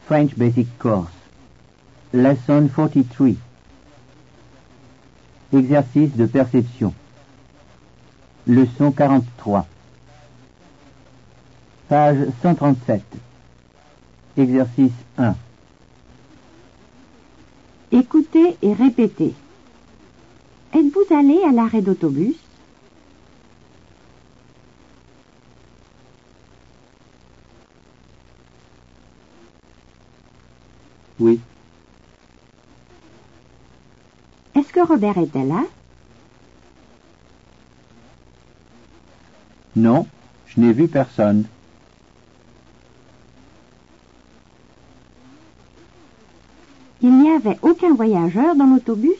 French Basic Course. Lesson 43. Exercice de perception. Leçon 43. Page 137. Exercice 1. Écoutez et répétez. Êtes-vous allé à l'arrêt d'autobus? Oui. Est-ce que Robert était là? Non, je n'ai vu personne. Il n'y avait aucun voyageur dans l'autobus?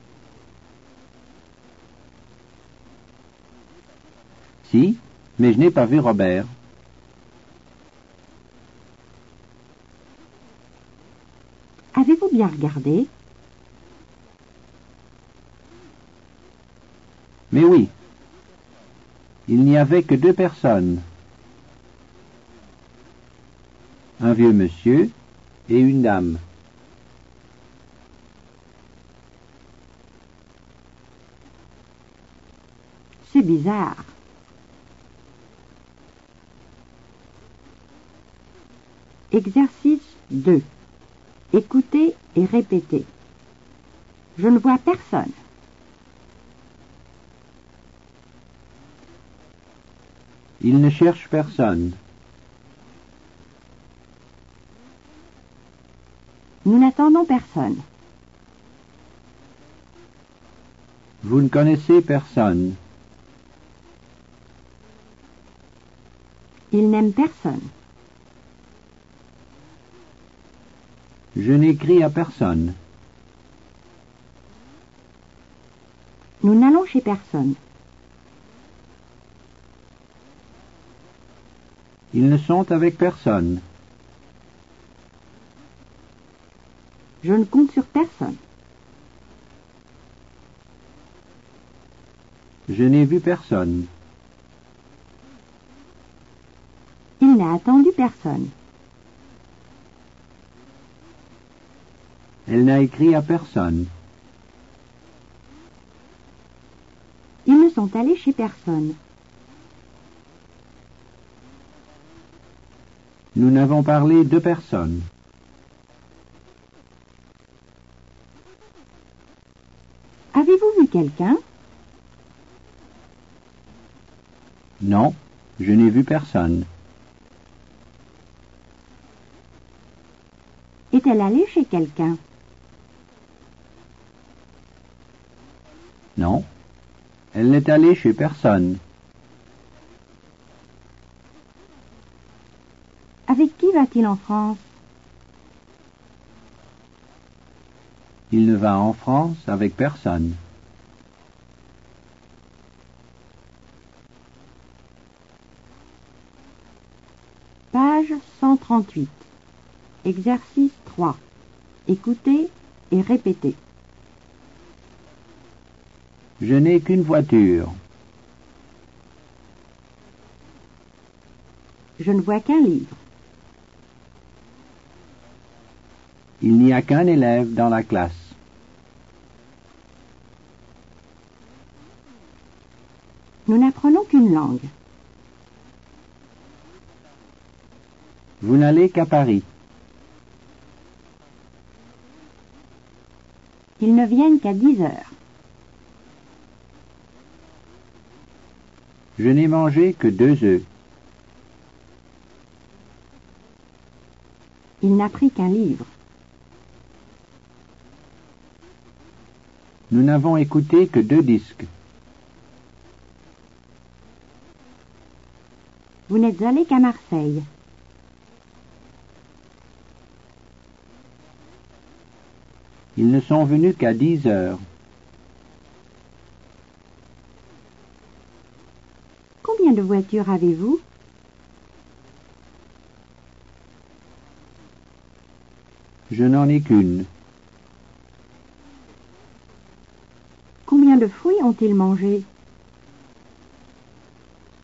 Si, mais je n'ai pas vu Robert. Avez-vous bien regardé? Mais oui, il n'y avait que 2 personnes. Un vieux monsieur et une dame. C'est bizarre. Exercice 2. Écoutez et répétez. Je ne vois personne. Il ne cherche personne. Nous n'attendons personne. Vous ne connaissez personne. Il n'aime personne. Je n'écris à personne. Nous n'allons chez personne. Ils ne sont avec personne. Je ne compte sur personne. Je n'ai vu personne. Il n'a attendu personne. Elle n'a écrit à personne. Ils ne sont allés chez personne. Nous n'avons parlé de personne. Avez-vous vu quelqu'un? Non, je n'ai vu personne. Est-elle allée chez quelqu'un? Non, elle n'est allée chez personne. Avec qui va-t-il en France? Il ne va en France avec personne. Page 138. Exercice 3. Écoutez et répétez. Je n'ai qu'une voiture. Je ne vois qu'un livre. Il n'y a qu'un élève dans la classe. Nous n'apprenons qu'une langue. Vous n'allez qu'à Paris. Ils ne viennent qu'à 10 heures. Je n'ai mangé que 2 œufs. Il n'a pris qu'un livre. Nous n'avons écouté que 2 disques. Vous n'êtes allé qu'à Marseille. Ils ne sont venus qu'à 10 heures. Combien de voitures avez-vous? Je n'en ai qu'une. Combien de fruits ont-ils mangé?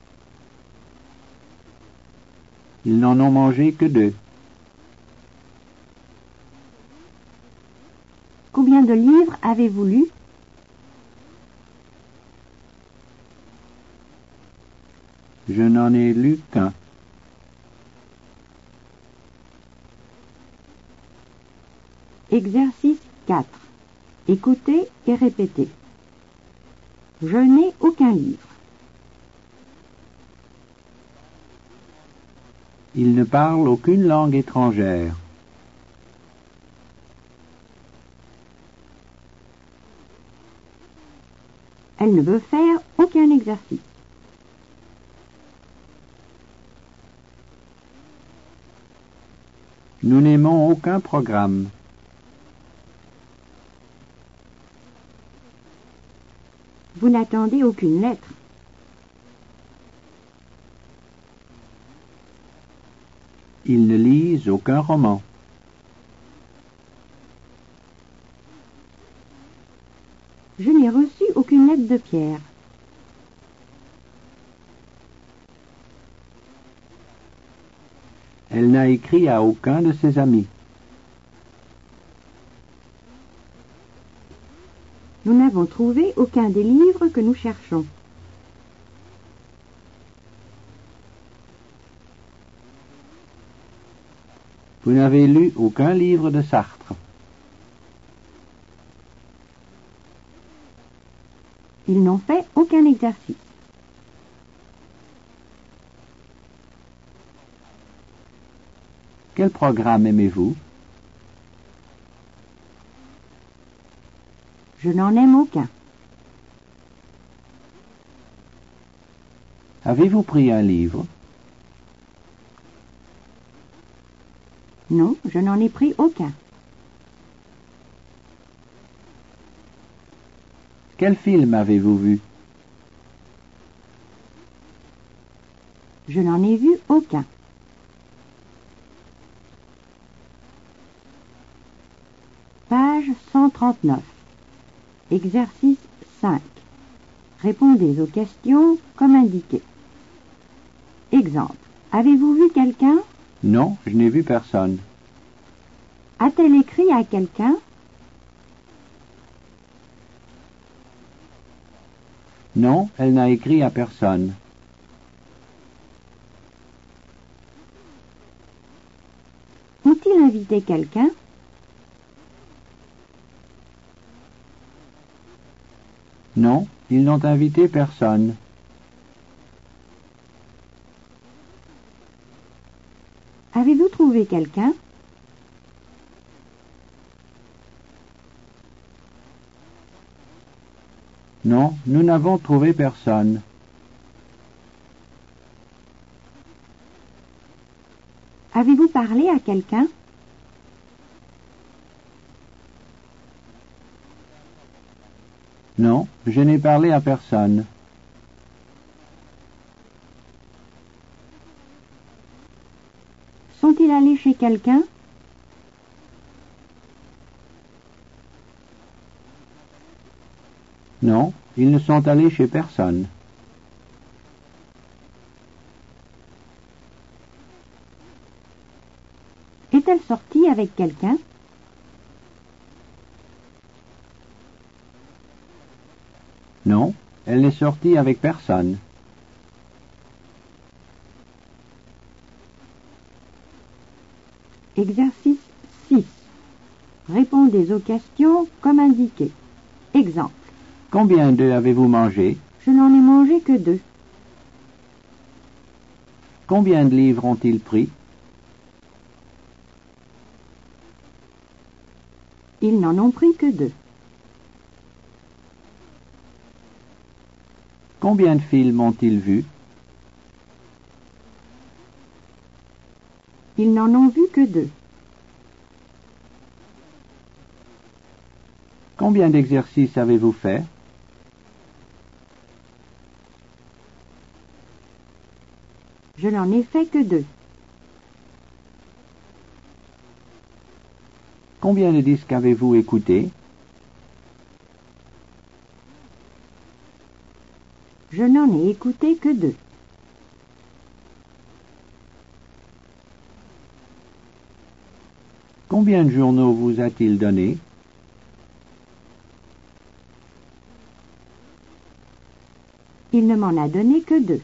Ils n'en ont mangé que 2. Combien de livres avez-vous lu? Je n'en ai lu qu'un. Exercice 4. Écoutez et répétez. Je n'ai aucun livre. Il ne parle aucune langue étrangère. Elle ne veut faire aucun exercice. Nous n'aimons aucun programme. Vous n'attendez aucune lettre. Ils ne lisent aucun roman. Je n'ai reçu aucune lettre de Pierre. Elle n'a écrit à aucun de ses amis. Nous n'avons trouvé aucun des livres que nous cherchons. Vous n'avez lu aucun livre de Sartre. Ils n'ont fait aucun exercice. Quel programme aimez-vous? Je n'en aime aucun. Avez-vous pris un livre? Non, je n'en ai pris aucun. Quel film avez-vous vu? Je n'en ai vu aucun. Page 139. Exercice 5. Répondez aux questions comme indiqué. Exemple. Avez-vous vu quelqu'un? Non, je n'ai vu personne. A-t-elle écrit à quelqu'un? Non, elle n'a écrit à personne. Ont-ils invité quelqu'un? Non, ils n'ont invité personne. Avez-vous trouvé quelqu'un? Non, nous n'avons trouvé personne. Avez-vous parlé à quelqu'un? Non, je n'ai parlé à personne. Sont-ils allés chez quelqu'un? Non, ils ne sont allés chez personne. Est-elle sortie avec quelqu'un? Non, elle n'est sortie avec personne. Exercice 6. Répondez aux questions comme indiqué. Exemple. Combien d'œufs avez-vous mangé? Je n'en ai mangé que 2. Combien de livres ont-ils pris? Ils n'en ont pris que 2. Combien de films ont-ils vus? Ils n'en ont vu que 2. Combien d'exercices avez-vous fait? Je n'en ai fait que 2. Combien de disques avez-vous écoutés? Je n'en ai écouté que 2. Combien de journaux vous a-t-il donné? il ne m'en a donné que 2.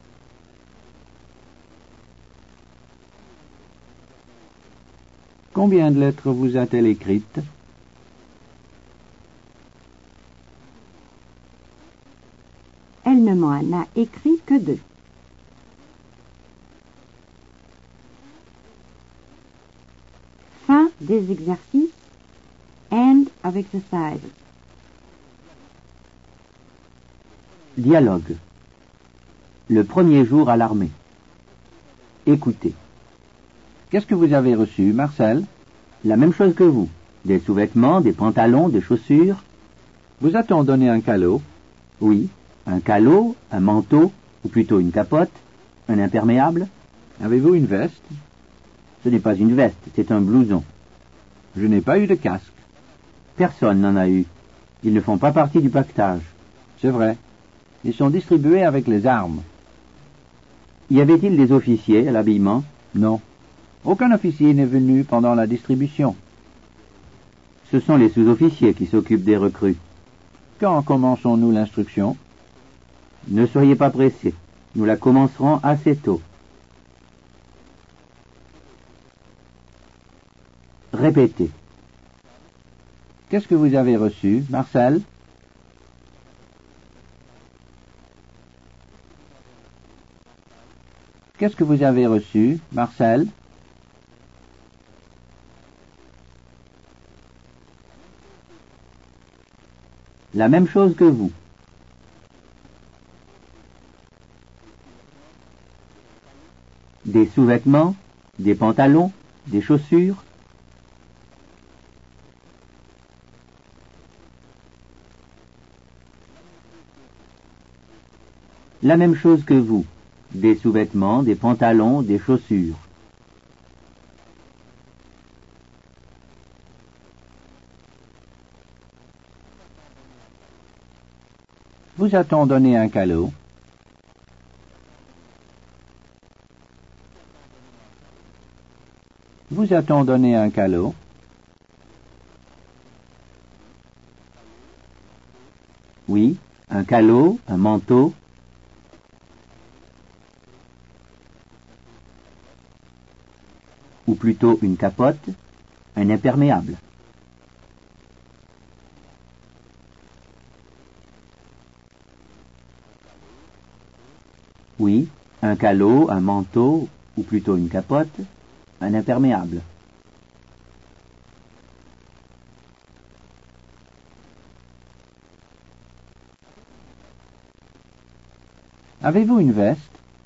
Combien de lettres vous a-t-elle écrites? Elle ne m'en a écrit que 2. Fin des exercices. End of exercises. Dialogue. Le premier jour à l'armée. Écoutez. Qu'est-ce que vous avez reçu, Marcel? La même chose que vous. Des sous-vêtements, des pantalons, des chaussures. Vous a-t-on donné un calot? Oui. Un calot, un manteau, ou plutôt une capote, un imperméable. Avez-vous une veste? Ce n'est pas une veste, c'est un blouson. Je n'ai pas eu de casque. Personne n'en a eu. Ils ne font pas partie du pactage. C'est vrai. Ils sont distribués avec les armes. Y avait-il des officiers à l'habillement? Non. Aucun officier n'est venu pendant la distribution. Ce sont les sous-officiers qui s'occupent des recrues. Quand commençons-nous l'instruction? Ne soyez pas pressés. Nous la commencerons assez tôt. Répétez. Qu'est-ce que vous avez reçu, Marcel? Qu'est-ce que vous avez reçu, Marcel? La même chose que vous. Des sous-vêtements, des pantalons, des chaussures. La même chose que vous. Des sous-vêtements, des pantalons, des chaussures. Vous a-t-on donné un calot? Vous a-t-on donné un calot? Oui, un calot, un manteau. Ou plutôt une capote, un imperméable. Oui, un calot, un manteau, ou plutôt une capote, un imperméable. Avez-vous une veste?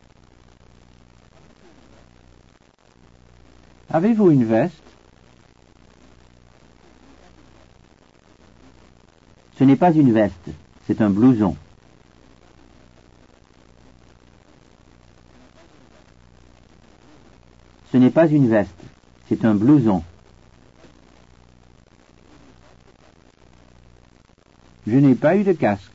Avez-vous une veste? Ce n'est pas une veste, c'est un blouson. Ce n'est pas une veste, c'est un blouson. Je n'ai pas eu de casque.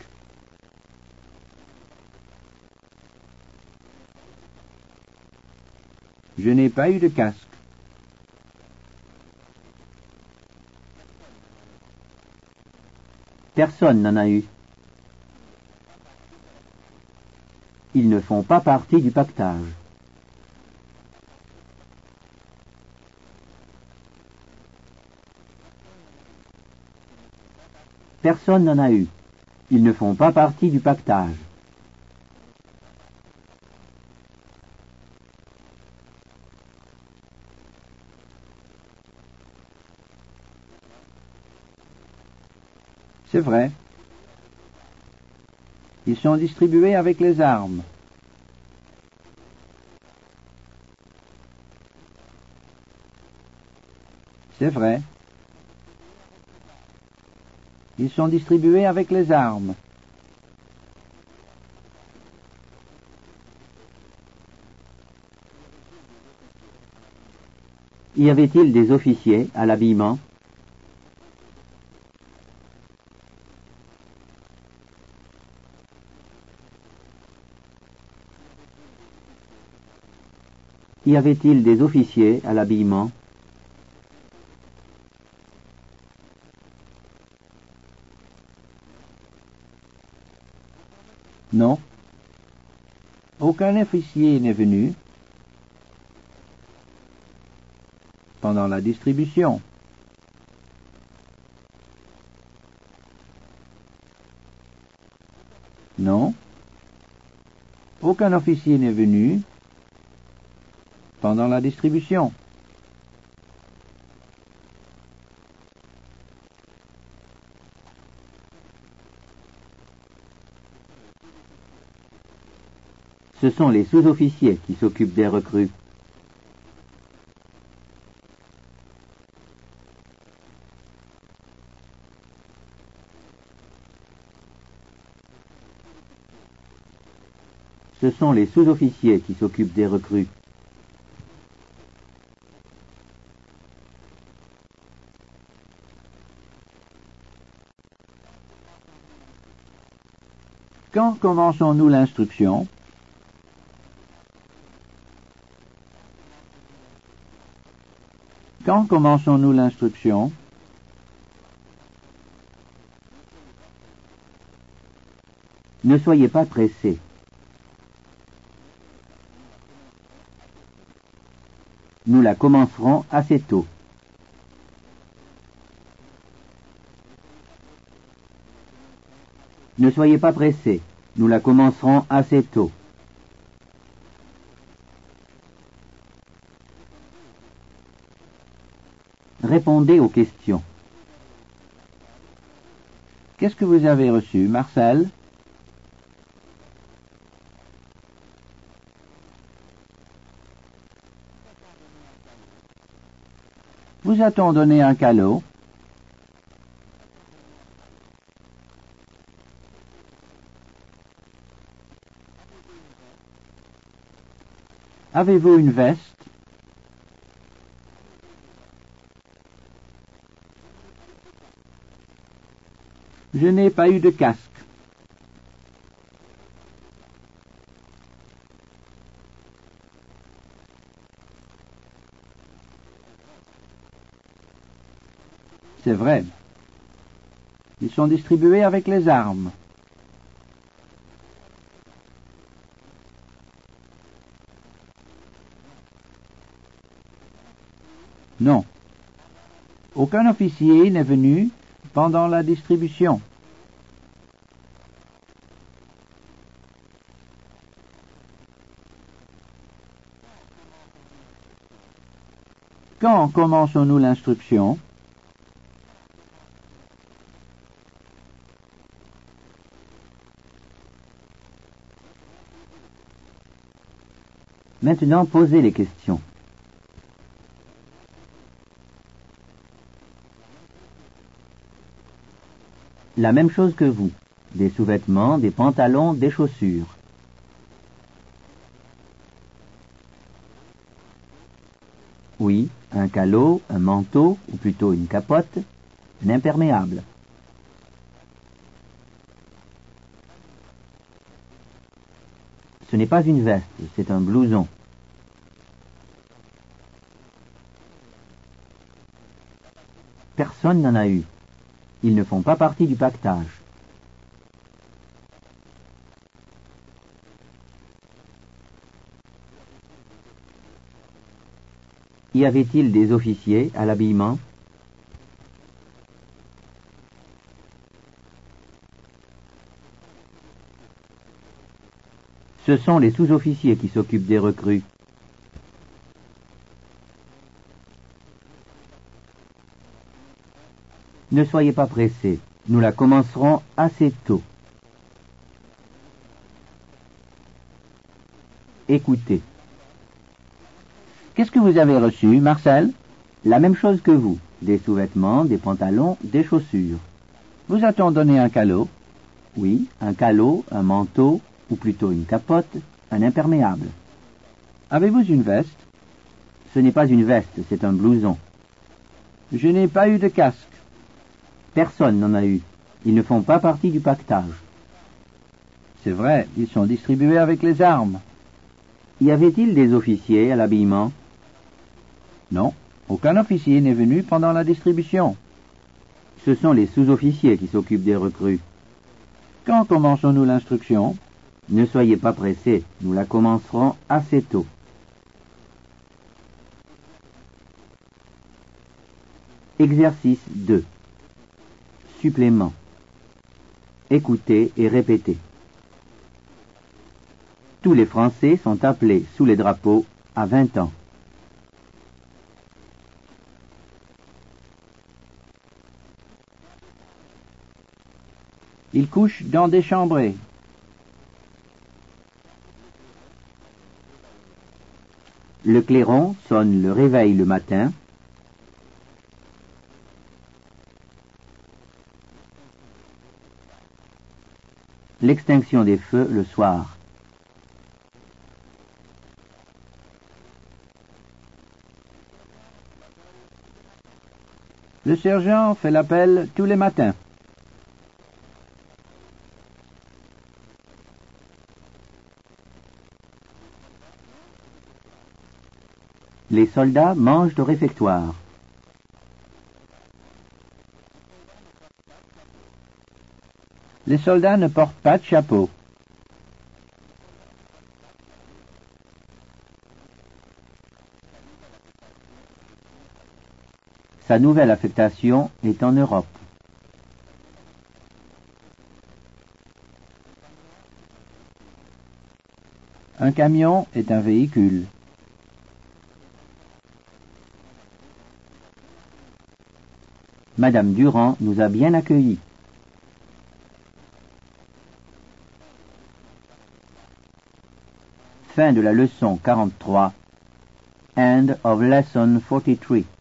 Je n'ai pas eu de casque. Personne n'en a eu. Ils ne font pas partie du pactage. Personne n'en a eu. Ils ne font pas partie du pactage. C'est vrai. Ils sont distribués avec les armes. C'est vrai. Ils sont distribués avec les armes. Y avait-il des officiers à l'habillement? Y avait-il des officiers à l'habillement? Non, Aucun officier n'est venu pendant la distribution. Non. Aucun officier n'est venu pendant la distribution. Ce sont les sous-officiers qui s'occupent des recrues. Ce sont les sous-officiers qui s'occupent des recrues. Quand commençons-nous l'instruction? Quand commençons-nous l'instruction? Ne soyez pas pressés. Nous la commencerons assez tôt. Ne soyez pas pressés. Nous la commencerons assez tôt. Répondez aux questions. Qu'est-ce que vous avez reçu, Marcel? Vous a-t-on donné un calot? Avez-vous une veste? Je n'ai pas eu de casque. C'est vrai. Ils sont distribués avec les armes. Non. Aucun officier n'est venu pendant la distribution. Quand commençons-nous l'instruction? Maintenant, posez les questions. La même chose que vous. Des sous-vêtements, des pantalons, des chaussures. Oui, un calot, un manteau, ou plutôt une capote, un imperméable. Ce n'est pas une veste, c'est un blouson. Personne n'en a eu. Ils ne font pas partie du pactage. Y avait-il des officiers à l'habillement? Ce sont les sous-officiers qui s'occupent des recrues. Ne soyez pas pressés, nous la commencerons assez tôt. Écoutez. Qu'est-ce que vous avez reçu, Marcel? La même chose que vous, des sous-vêtements, des pantalons, des chaussures. Vous a-t-on donné un calot? Oui, un calot, un manteau, ou plutôt une capote, un imperméable. Avez-vous une veste? Ce n'est pas une veste, c'est un blouson. Je n'ai pas eu de casque. Personne n'en a eu. Ils ne font pas partie du pactage. C'est vrai, ils sont distribués avec les armes. Y avait-il des officiers à l'habillement? Non, aucun officier n'est venu pendant la distribution. Ce sont les sous-officiers qui s'occupent des recrues. Quand commençons-nous l'instruction? Ne soyez pas pressés, nous la commencerons assez tôt. Exercice 2. Supplément. Écoutez et répétez. Tous les Français sont appelés sous les drapeaux à 20 ans. Ils couchent dans des chambrées. Le clairon sonne le réveil le matin. L'extinction des feux le soir. Le sergent fait l'appel tous les matins. Les soldats mangent au réfectoire. Les soldats ne portent pas de chapeau. Sa nouvelle affectation est en Europe. Un camion est un véhicule. Madame Durand nous a bien accueillis. Fin de la leçon 43. End of lesson 43.